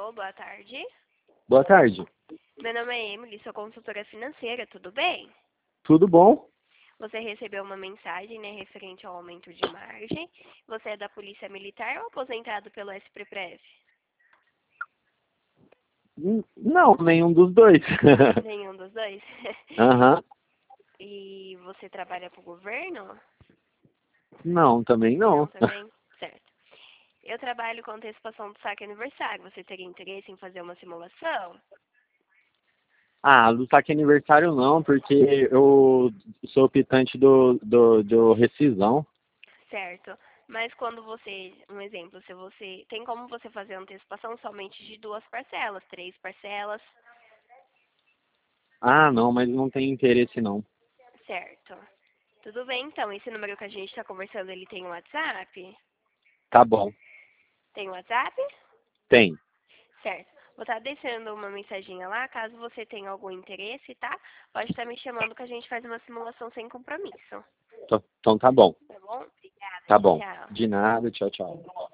Alô, boa tarde. Boa tarde. Meu nome é Emily, sou consultora financeira, tudo bem? Tudo bom? Você recebeu uma mensagem, né, referente ao aumento de margem. Você é da Polícia Militar ou aposentado pelo SPPREV? Não, nenhum dos dois. Nenhum dos dois? Aham. E você trabalha para o governo? Não, também Não, não. também? Certo. Eu trabalho com antecipação do saque aniversário. Você teria interesse em fazer uma simulação? Ah, do saque aniversário não, porque eu sou optante do rescisão. Certo. Mas quando você, um exemplo, se você tem como você fazer a antecipação somente de 2 parcelas, 3 parcelas, Ah, não, mas não tem interesse não. certo? Tudo bem, então. Esse número que a gente está conversando, ele tem o WhatsApp? Tá bom. Tem o WhatsApp? Tem. Certo. Vou estar deixando uma mensaginha lá, caso você tenha algum interesse, tá? Pode estar me chamando que a gente faz uma simulação sem compromisso. Então tá bom. Tá bom? Obrigada. Tá bom. Tchau. De nada, tchau, tchau.